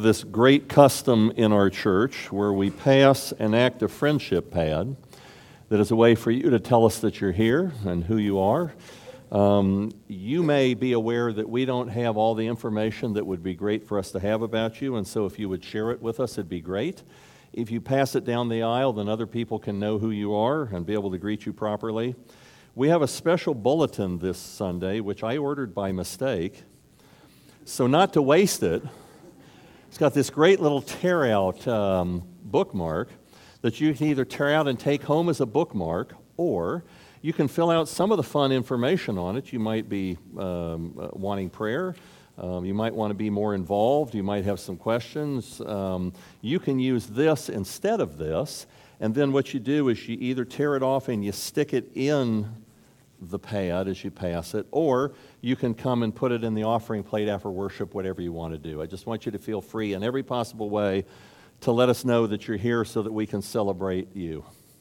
this great custom in our church where we pass an act of friendship pad that is a way for you to tell us that you're here and who you are. You may be aware that we don't have all the information that would be great for us to have about you, and so if you would share it with us, it'd be great. If you pass it down the aisle, then other people can know who you are and be able to greet you properly. We have a special bulletin this Sunday, which I ordered by mistake. So not to waste it, it's got this great little tear-out bookmark that you can either tear out and take home as a bookmark, or you can fill out some of the fun information on it. You might be wanting prayer. You might want to be more involved. You might have some questions. You can use this instead of this, and then what you do is you either tear it off and you stick it in the pad as you pass it, or you can come and put it in the offering plate after worship, whatever you want to do. I just want you to feel free in every possible way to let us know that you're here so that we can celebrate you.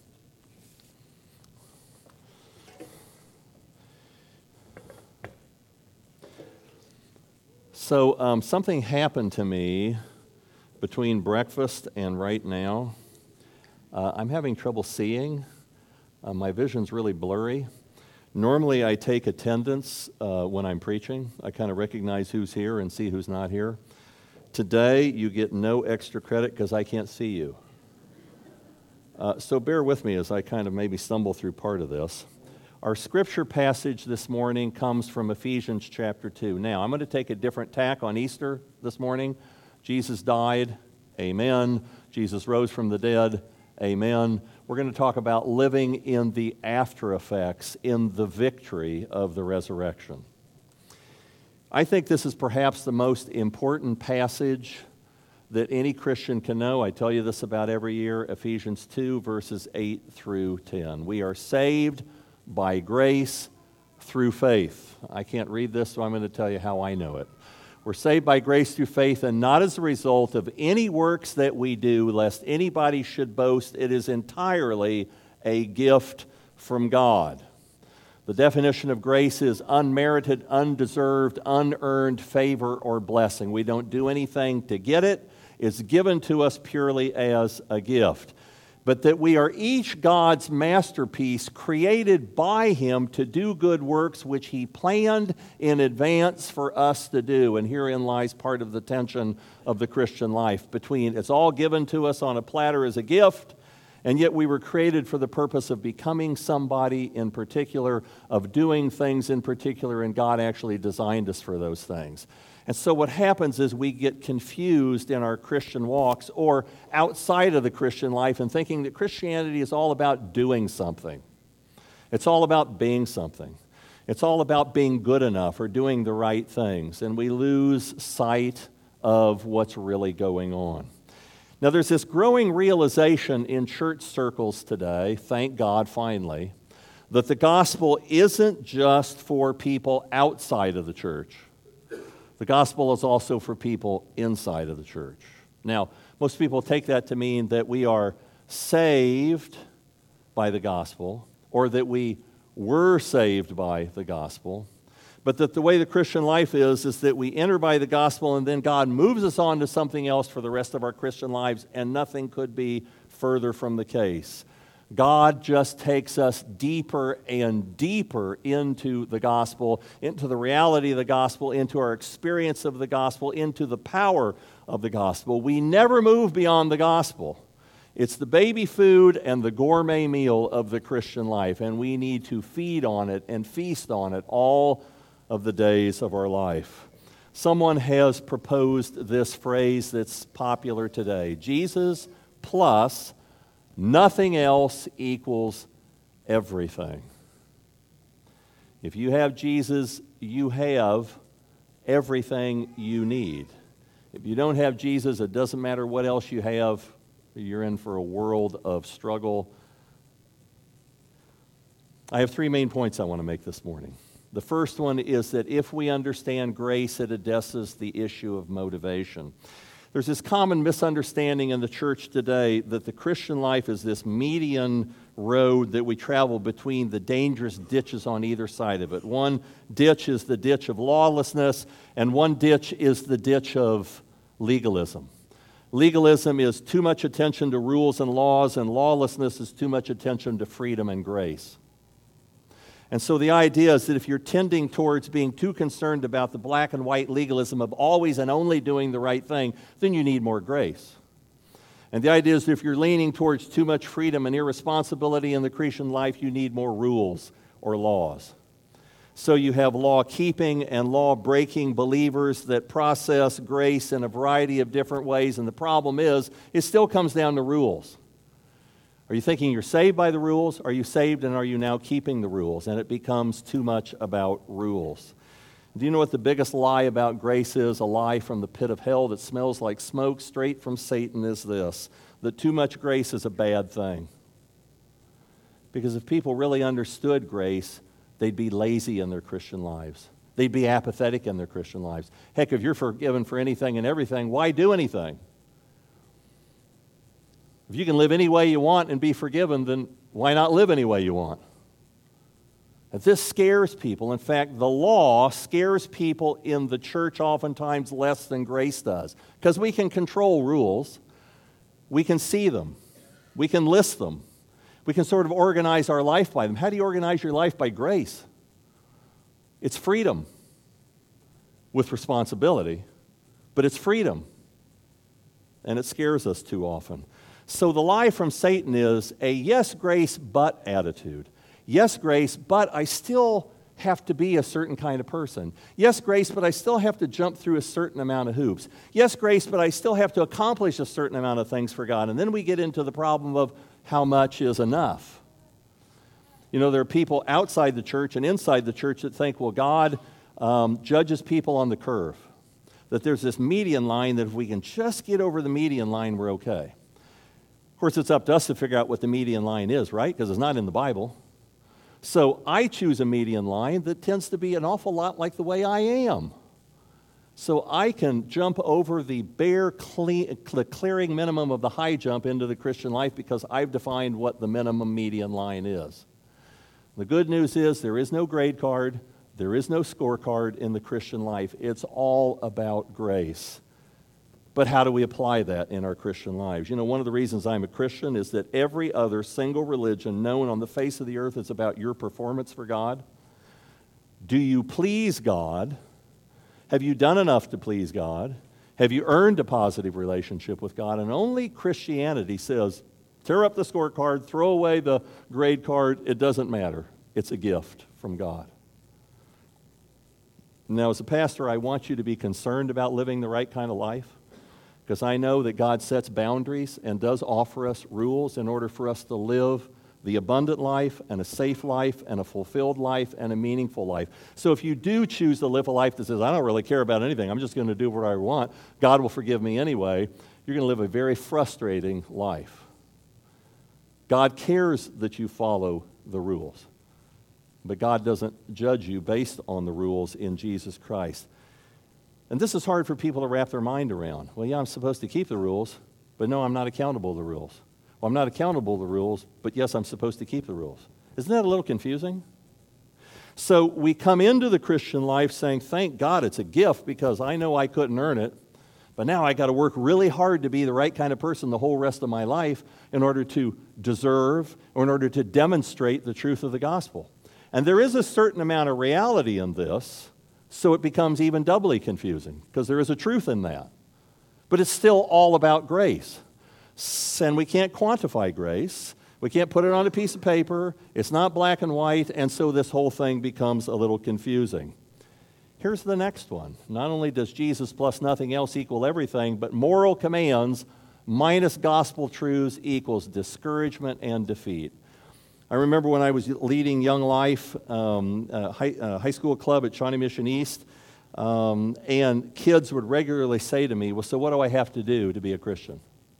So something happened to me between breakfast and right now. I'm having trouble seeing. My vision's really blurry. Normally I take attendance when I'm preaching. I kind of recognize who's here and see who's not here. Today you get no extra credit because I can't see you. So bear with me as I kind of maybe stumble through part of this. Our scripture passage this morning comes from Ephesians chapter 2. Now, I'm going to take a different tack on Easter this morning. Jesus died, amen. Jesus rose from the dead, amen. We're going to talk about living in the after effects, in the victory of the resurrection. I think this is perhaps the most important passage that any Christian can know. I tell you this about every year, Ephesians 2, verses 8 through 10. We are saved by grace through faith. I can't read this, so I'm going to tell you how I know it. We're saved by grace through faith, and not as a result of any works that we do, lest anybody should boast. It is entirely a gift from God. The definition of grace is unmerited, undeserved, unearned favor or blessing. We don't do anything to get it. It's given to us purely as a gift. But that we are each God's masterpiece, created by Him to do good works which He planned in advance for us to do. And herein lies part of the tension of the Christian life between it's all given to us on a platter as a gift, and yet we were created for the purpose of becoming somebody in particular, of doing things in particular, and God actually designed us for those things. And so what happens is we get confused in our Christian walks or outside of the Christian life and thinking that Christianity is all about doing something. It's all about being something. It's all about being good enough or doing the right things. And we lose sight of what's really going on. Now there's this growing realization in church circles today, thank God finally, that the gospel isn't just for people outside of the church. The gospel is also for people inside of the church. Now, most people take that to mean that we are saved by the gospel, or that we were saved by the gospel, but that the way the Christian life is that we enter by the gospel and then God moves us on to something else for the rest of our Christian lives, and nothing could be further from the case. God just takes us deeper and deeper into the gospel, into the reality of the gospel, into our experience of the gospel, into the power of the gospel. We never move beyond the gospel. It's the baby food and the gourmet meal of the Christian life, and we need to feed on it and feast on it all of the days of our life. Someone has proposed this phrase that's popular today: Jesus plus nothing else equals everything. If you have Jesus, you have everything you need. If you don't have Jesus, it doesn't matter what else you have, you're in for a world of struggle. I have three main points I want to make this morning. The first one is that if we understand grace, it addresses the issue of motivation. There's this common misunderstanding in the church today that the Christian life is this median road that we travel between the dangerous ditches on either side of it. One ditch is the ditch of lawlessness, and one ditch is the ditch of legalism. Legalism is too much attention to rules and laws, and lawlessness is too much attention to freedom and grace. And so the idea is that if you're tending towards being too concerned about the black and white legalism of always and only doing the right thing, then you need more grace. And the idea is that if you're leaning towards too much freedom and irresponsibility in the Christian life, you need more rules or laws. So you have law-keeping and law-breaking believers that process grace in a variety of different ways, and the problem is, it still comes down to rules. Are you thinking you're saved by the rules? Are you saved and are you now keeping the rules? And it becomes too much about rules. Do you know what the biggest lie about grace is? A lie from the pit of hell that smells like smoke straight from Satan is this, that too much grace is a bad thing. Because if people really understood grace, they'd be lazy in their Christian lives. They'd be apathetic in their Christian lives. Heck, if you're forgiven for anything and everything, why do anything? If you can live any way you want and be forgiven, then why not live any way you want? And this scares people. In fact, the law scares people in the church oftentimes less than grace does. Because we can control rules. We can see them. We can list them. We can sort of organize our life by them. How do you organize your life? By grace. It's freedom with responsibility, but it's freedom. And it scares us too often. So the lie from Satan is a yes, grace, but attitude. Yes, grace, but I still have to be a certain kind of person. Yes, grace, but I still have to jump through a certain amount of hoops. Yes, grace, but I still have to accomplish a certain amount of things for God. And then we get into the problem of how much is enough. You know, there are people outside the church and inside the church that think, well, God judges people on the curve. That there's this median line that if we can just get over the median line, we're okay. Of course, it's up to us to figure out what the median line is, right? Because it's not in the Bible. So I choose a median line that tends to be an awful lot like the way I am. So I can jump over the bare clearing minimum of the high jump into the Christian life because I've defined what the minimum median line is. The good news is there is no grade card, there is no scorecard in the Christian life. It's all about grace. But how do we apply that in our Christian lives? You know, one of the reasons I'm a Christian is that every other single religion known on the face of the earth is about your performance for God. Do you please God? Have you done enough to please God? Have you earned a positive relationship with God? And only Christianity says, tear up the scorecard, throw away the grade card, it doesn't matter. It's a gift from God. Now, as a pastor, I want you to be concerned about living the right kind of life, because I know that God sets boundaries and does offer us rules in order for us to live the abundant life and a safe life and a fulfilled life and a meaningful life. So if you do choose to live a life that says, I don't really care about anything, I'm just going to do what I want, God will forgive me anyway, you're going to live a very frustrating life. God cares that you follow the rules, but God doesn't judge you based on the rules in Jesus Christ. And this is hard for people to wrap their mind around. Well, yeah, I'm supposed to keep the rules, but no, I'm not accountable to the rules. Well, I'm not accountable to the rules, but yes, I'm supposed to keep the rules. Isn't that a little confusing? So we come into the Christian life saying, thank God it's a gift because I know I couldn't earn it, but now I got to work really hard to be the right kind of person the whole rest of my life in order to deserve or in order to demonstrate the truth of the gospel. And there is a certain amount of reality in this, so it becomes even doubly confusing because there is a truth in that. But it's still all about grace. And we can't quantify grace. We can't put it on a piece of paper. It's not black and white, and so this whole thing becomes a little confusing. Here's the next one. Not only does Jesus plus nothing else equal everything, but moral commands minus gospel truths equals discouragement and defeat. I remember when I was leading Young Life, high school club at Shawnee Mission East, and kids would regularly say to me, well, so what do I have to do to be a Christian?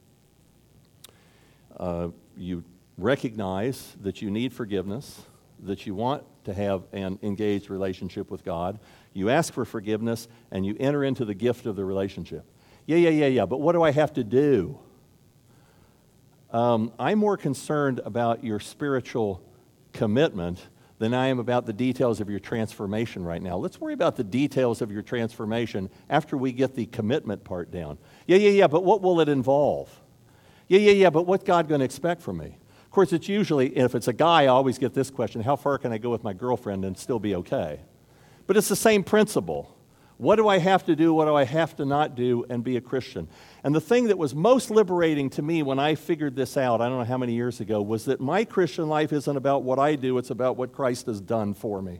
You recognize that you need forgiveness, that you want to have an engaged relationship with God. You ask for forgiveness, and you enter into the gift of the relationship. Yeah, but what do I have to do? I'm more concerned about your spiritual commitment than I am about the details of your transformation right now. Let's worry about the details of your transformation after we get the commitment part down. Yeah, but what will it involve? Yeah, but what's God going to expect from me? Of course, it's usually, if it's a guy, I always get this question, how far can I go with my girlfriend and still be okay? But it's the same principle. What do I have to do? What do I have to not do and be a Christian? And the thing that was most liberating to me when I figured this out, I don't know how many years ago, was that my Christian life isn't about what I do, it's about what Christ has done for me.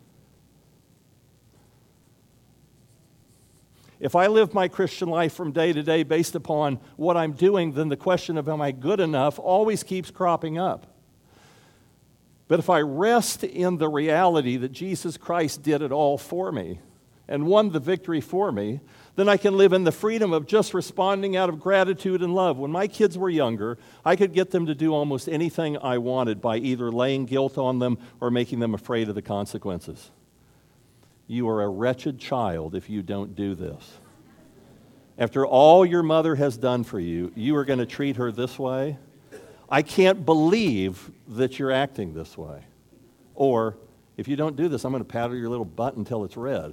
If I live my Christian life from day to day based upon what I'm doing, then the question of am I good enough always keeps cropping up. But if I rest in the reality that Jesus Christ did it all for me, and won the victory for me, then I can live in the freedom of just responding out of gratitude and love. When my kids were younger, I could get them to do almost anything I wanted by either laying guilt on them or making them afraid of the consequences. You are a wretched child if you don't do this. After all your mother has done for you, you are going to treat her this way? I can't believe that you're acting this way. Or, if you don't do this, I'm going to paddle your little butt until it's red.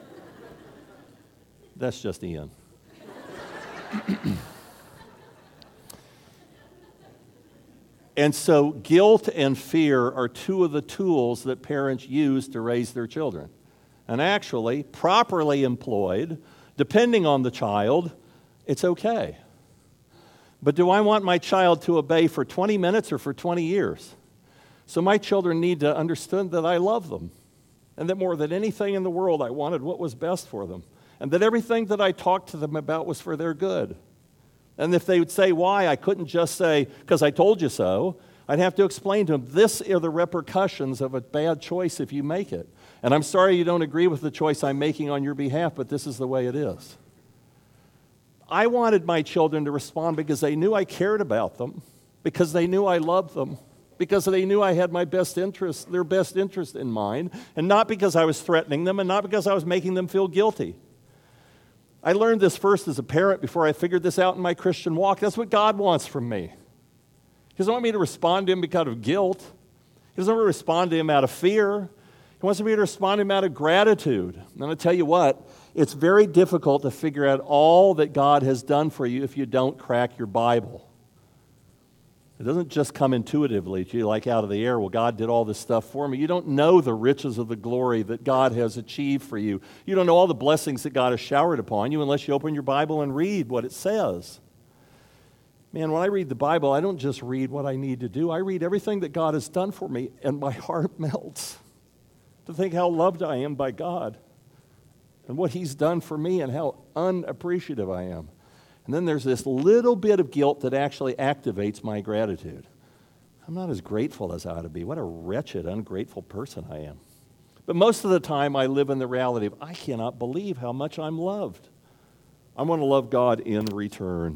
That's just Ian. And so guilt and fear are two of the tools that parents use to raise their children. And actually, properly employed, depending on the child, it's okay. But do I want my child to obey for 20 minutes or for 20 years? So my children need to understand that I love them, and that more than anything in the world, I wanted what was best for them. And that everything that I talked to them about was for their good. And if they would say why, I couldn't just say, because I told you so. I'd have to explain to them, this are the repercussions of a bad choice if you make it. And I'm sorry you don't agree with the choice I'm making on your behalf, but this is the way it is. I wanted my children to respond because they knew I cared about them, because they knew I loved them, because they knew I had their best interest in mind, and not because I was threatening them, and not because I was making them feel guilty. I learned this first as a parent before I figured this out in my Christian walk. That's what God wants from me. He doesn't want me to respond to Him because of guilt. He doesn't want me to respond to Him out of fear. He wants me to respond to Him out of gratitude. And I'll tell you what, it's very difficult to figure out all that God has done for you if you don't crack your Bible. It doesn't just come intuitively to you like out of the air. Well, God did all this stuff for me. You don't know the riches of the glory that God has achieved for you. You don't know all the blessings that God has showered upon you unless you open your Bible and read what it says. Man, when I read the Bible, I don't just read what I need to do. I read everything that God has done for me, and my heart melts to think how loved I am by God and what He's done for me and how unappreciative I am. And then there's this little bit of guilt that actually activates my gratitude. I'm not as grateful as I ought to be. What a wretched, ungrateful person I am. But most of the time I live in the reality of, I cannot believe how much I'm loved. I want to love God in return.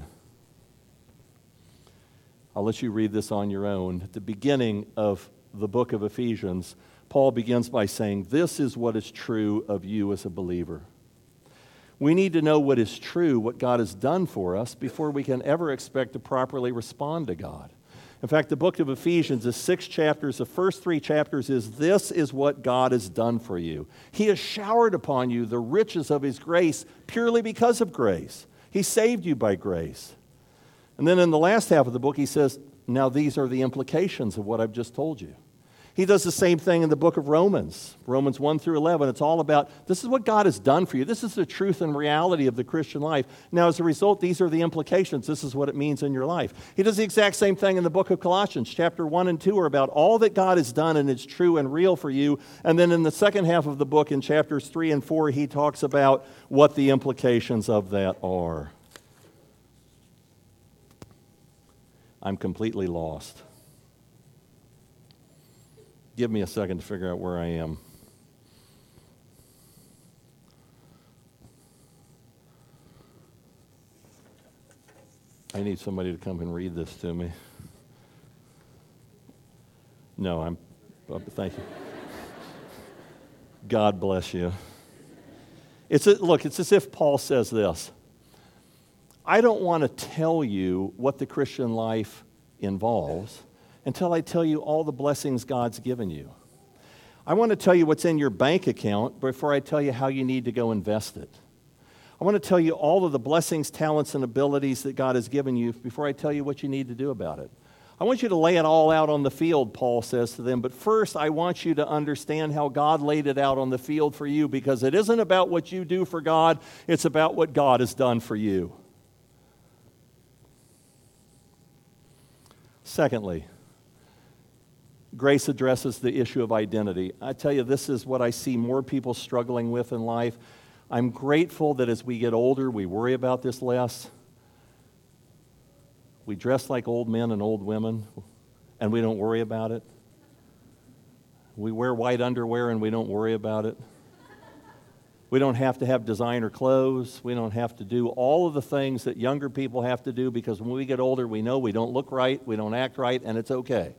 I'll let you read this on your own. At the beginning of the book of Ephesians, Paul begins by saying, this is what is true of you as a believer. We need to know what is true, what God has done for us, before we can ever expect to properly respond to God. In fact, the book of Ephesians is 6 chapters. The first 3 chapters is, this is what God has done for you. He has showered upon you the riches of His grace purely because of grace. He saved you by grace. And then in the last half of the book, he says, now these are the implications of what I've just told you. He does the same thing in the book of Romans 1 through 11. It's all about, this is what God has done for you. This is the truth and reality of the Christian life. Now, as a result, these are the implications. This is what it means in your life. He does the exact same thing in the book of Colossians. Chapter 1 and 2 are about all that God has done and it's true and real for you. And then in the second half of the book, in chapters 3 and 4, he talks about what the implications of that are. I'm completely lost. Give me a second to figure out where I am. I need somebody to come and read this to me. No, thank you. God bless you. It's as if Paul says this. I don't want to tell you what the Christian life involves until I tell you all the blessings God's given you. I want to tell you what's in your bank account before I tell you how you need to go invest it. I want to tell you all of the blessings, talents, and abilities that God has given you before I tell you what you need to do about it. I want you to lay it all out on the field, Paul says to them, but first I want you to understand how God laid it out on the field for you, because it isn't about what you do for God, it's about what God has done for you. Secondly, grace addresses the issue of identity. I tell you, this is what I see more people struggling with in life. I'm grateful that as we get older, we worry about this less. We dress like old men and old women, and we don't worry about it. We wear white underwear, and we don't worry about it. We don't have to have designer clothes. We don't have to do all of the things that younger people have to do, because when we get older, we know we don't look right, we don't act right, and it's okay.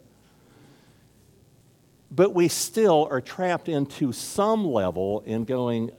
But we still are trapped into some level in going,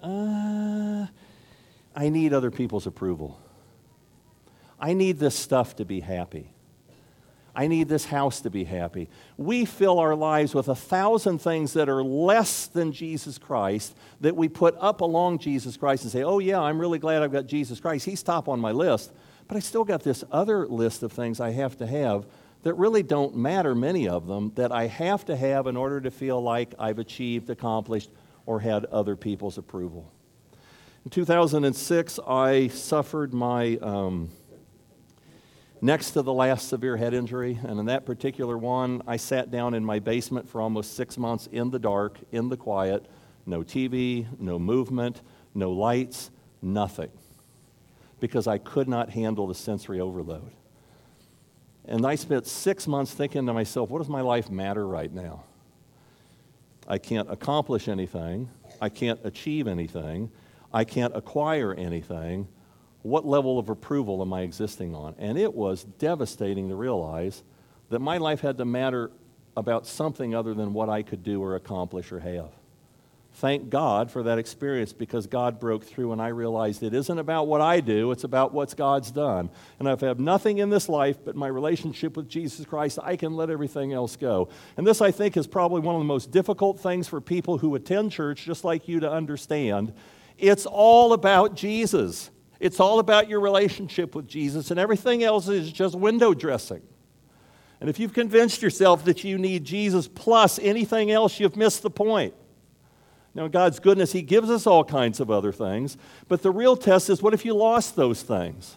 I need other people's approval. I need this stuff to be happy. I need this house to be happy. We fill our lives with 1,000 things that are less than Jesus Christ that we put up along Jesus Christ and say, oh yeah, I'm really glad I've got Jesus Christ. He's top on my list. But I still got this other list of things I have to have that really don't matter, many of them, that I have to have in order to feel like I've achieved, accomplished, or had other people's approval. In 2006, I suffered my next to the last severe head injury, and in that particular one, I sat down in my basement for almost 6 months in the dark, in the quiet, no TV, no movement, no lights, nothing, because I could not handle the sensory overload. And I spent 6 months thinking to myself, what does my life matter right now? I can't accomplish anything. I can't achieve anything. I can't acquire anything. What level of approval am I existing on? And it was devastating to realize that my life had to matter about something other than what I could do or accomplish or have. Thank God for that experience, because God broke through and I realized it isn't about what I do, it's about what God's done. And if I have nothing in this life but my relationship with Jesus Christ, I can let everything else go. And this, I think, is probably one of the most difficult things for people who attend church just like you to understand. It's all about Jesus. It's all about your relationship with Jesus, and everything else is just window dressing. And if you've convinced yourself that you need Jesus plus anything else, you've missed the point. Now, God's goodness, He gives us all kinds of other things, but the real test is, what if you lost those things?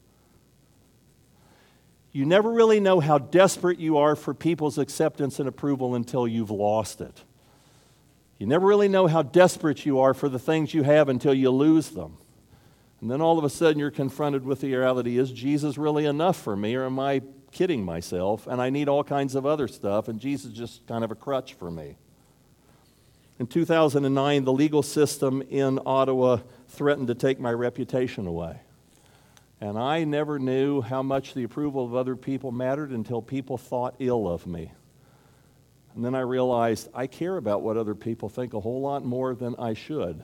You never really know how desperate you are for people's acceptance and approval until you've lost it. You never really know how desperate you are for the things you have until you lose them. And then all of a sudden you're confronted with the reality, is Jesus really enough for me, or am I kidding myself and I need all kinds of other stuff and Jesus is just kind of a crutch for me? In 2009, the legal system in Ottawa threatened to take my reputation away. And I never knew how much the approval of other people mattered until people thought ill of me. And then I realized I care about what other people think a whole lot more than I should.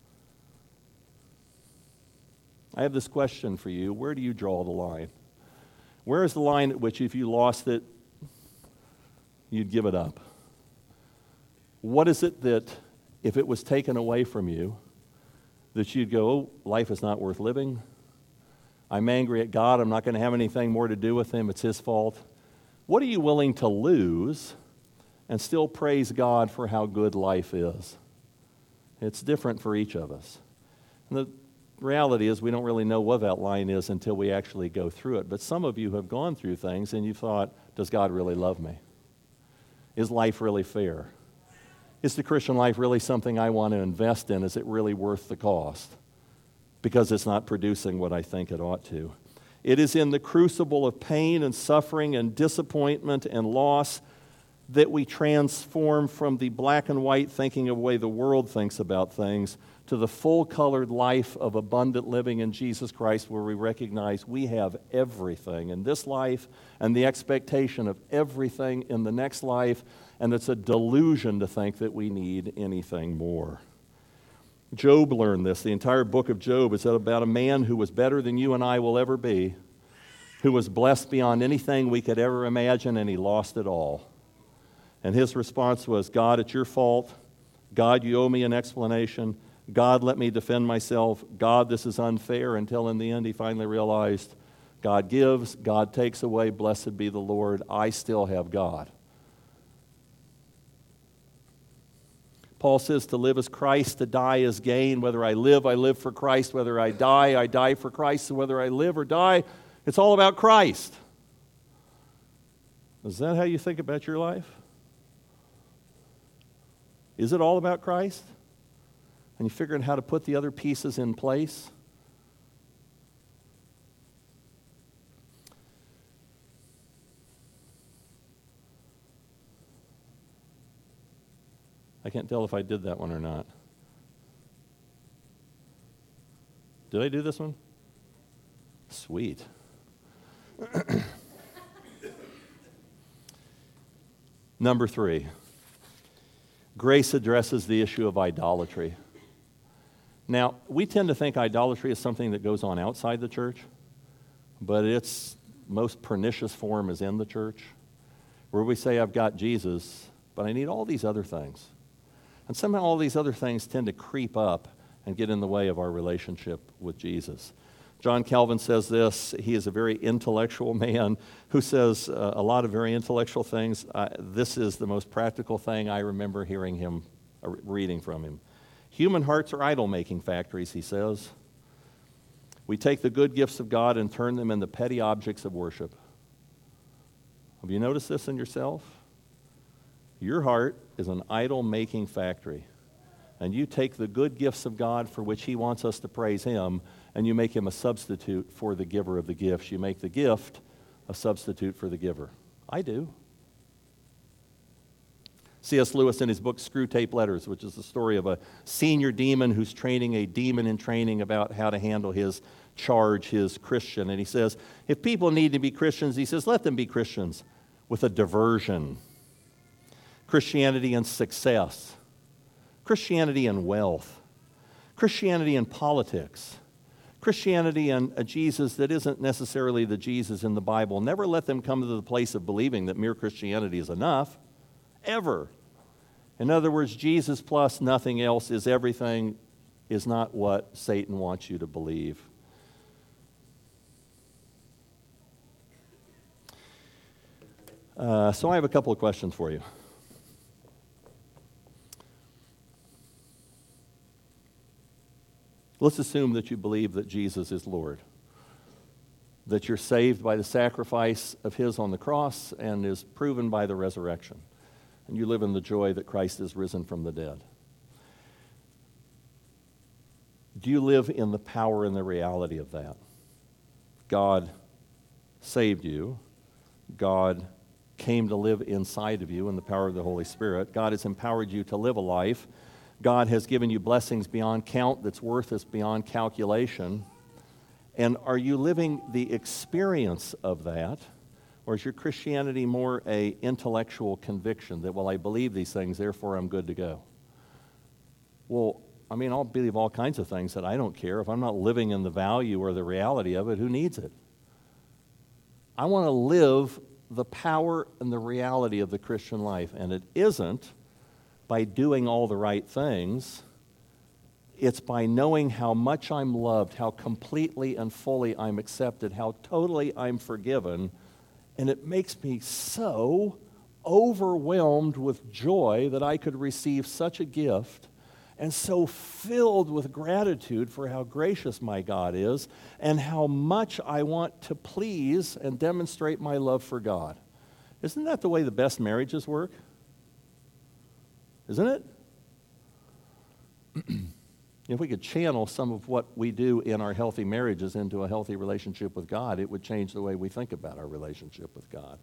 I have this question for you. Where do you draw the line? Where is the line at which if you lost it, you'd give it up? What is it that, if it was taken away from you, that you'd go, oh, life is not worth living? I'm angry at God. I'm not going to have anything more to do with Him. It's His fault. What are you willing to lose and still praise God for how good life is? It's different for each of us. And the reality is we don't really know what that line is until we actually go through it. But some of you have gone through things and you thought, does God really love me? Is life really fair? Is the Christian life really something I want to invest in? Is it really worth the cost? Because it's not producing what I think it ought to. It is in the crucible of pain and suffering and disappointment and loss that we transform from the black and white thinking of the way the world thinks about things to the full-colored life of abundant living in Jesus Christ, where we recognize we have everything in this life and the expectation of everything in the next life, and it's a delusion to think that we need anything more. Job learned this. The entire book of Job is about a man who was better than you and I will ever be, who was blessed beyond anything we could ever imagine, and he lost it all. And his response was, God, it's your fault. God, you owe me an explanation. God, let me defend myself. God, this is unfair, until in the end he finally realized, God gives, God takes away, blessed be the Lord, I still have God. Paul says to live as Christ, to die as gain. Whether I live for Christ. Whether I die for Christ. So whether I live or die, it's all about Christ. Is that how you think about your life? Is it all about Christ? And you figuring how to put the other pieces in place? I can't tell if I did that one or not. Did I do this one? Sweet. Number 3, grace addresses the issue of idolatry. Now, we tend to think idolatry is something that goes on outside the church, but its most pernicious form is in the church, where we say, I've got Jesus, but I need all these other things. And somehow all these other things tend to creep up and get in the way of our relationship with Jesus. John Calvin says this. He is a very intellectual man who says a lot of very intellectual things. This is the most practical thing I remember hearing him, reading from him. Human hearts are idol-making factories, he says. We take the good gifts of God and turn them into petty objects of worship. Have you noticed this in yourself? Your heart is an idol-making factory. And you take the good gifts of God for which he wants us to praise him, and you make him a substitute for the giver of the gifts. You make the gift a substitute for the giver. I do. C.S. Lewis, in his book Screwtape Letters, which is the story of a senior demon who's training a demon in training about how to handle his charge, his Christian. And he says, if people need to be Christians, he says, let them be Christians with a diversion. Christianity and success. Christianity and wealth. Christianity and politics. Christianity and a Jesus that isn't necessarily the Jesus in the Bible. Never let them come to the place of believing that mere Christianity is enough. Ever. In other words, Jesus plus nothing else is everything, is not what Satan wants you to believe. So I have a couple of questions for you. Let's assume that you believe that Jesus is Lord, that you're saved by the sacrifice of his on the cross and is proven by the resurrection, and you live in the joy that Christ is risen from the dead. Do you live in the power and the reality of that? God saved you. God came to live inside of you in the power of the Holy Spirit. God has empowered you to live a life. God has given you blessings beyond count that's worth is beyond calculation. And are you living the experience of that? Or is your Christianity more an intellectual conviction that, well, I believe these things, therefore I'm good to go? Well, I mean, I'll believe all kinds of things that I don't care. If I'm not living in the value or the reality of it, who needs it? I want to live the power and the reality of the Christian life. And it isn't by doing all the right things. It's by knowing how much I'm loved, how completely and fully I'm accepted, how totally I'm forgiven. And it makes me so overwhelmed with joy that I could receive such a gift, and so filled with gratitude for how gracious my God is and how much I want to please and demonstrate my love for God. Isn't that the way the best marriages work? Isn't it? If we could channel some of what we do in our healthy marriages into a healthy relationship with God, it would change the way we think about our relationship with God.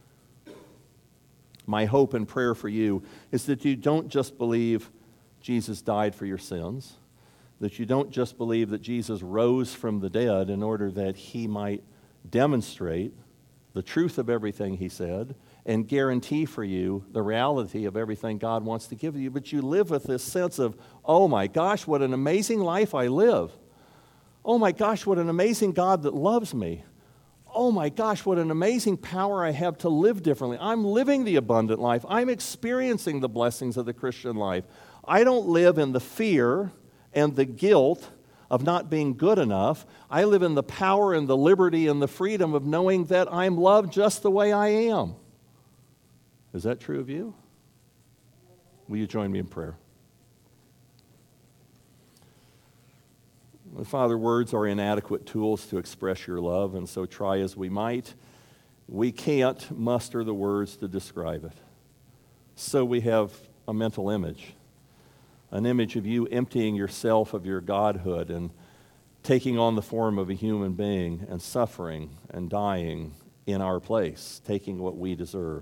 My hope and prayer for you is that you don't just believe Jesus died for your sins, that you don't just believe that Jesus rose from the dead in order that he might demonstrate the truth of everything he said and guarantee for you the reality of everything God wants to give you, but you live with this sense of, oh my gosh, what an amazing life I live. Oh my gosh, what an amazing God that loves me. Oh my gosh, what an amazing power I have to live differently. I'm living the abundant life. I'm experiencing the blessings of the Christian life. I don't live in the fear and the guilt of not being good enough. I live in the power and the liberty and the freedom of knowing that I'm loved just the way I am. Is that true of you? Will you join me in prayer? Father, words are inadequate tools to express your love, and so try as we might, we can't muster the words to describe it. So we have a mental image, an image of you emptying yourself of your godhood and taking on the form of a human being and suffering and dying in our place, taking what we deserve.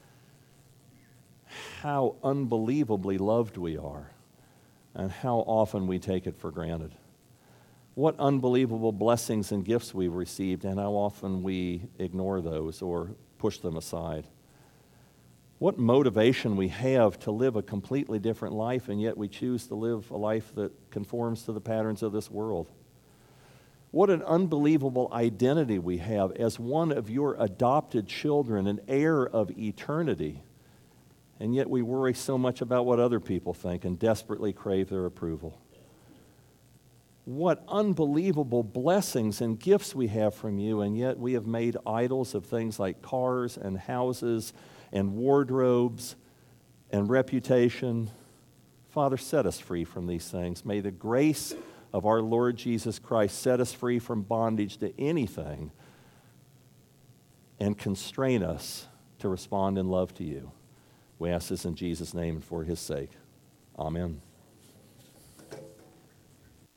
How unbelievably loved we are, and how often we take it for granted. What unbelievable blessings and gifts we've received, and how often we ignore those or push them aside. What motivation we have to live a completely different life, and yet we choose to live a life that conforms to the patterns of this world. What an unbelievable identity we have as one of your adopted children, an heir of eternity, and yet we worry so much about what other people think and desperately crave their approval. What unbelievable blessings and gifts we have from you, and yet we have made idols of things like cars and houses and wardrobes and reputation. Father, set us free from these things. May the grace of our Lord Jesus Christ set us free from bondage to anything and constrain us to respond in love to you. We ask this in Jesus' name and for his sake. Amen.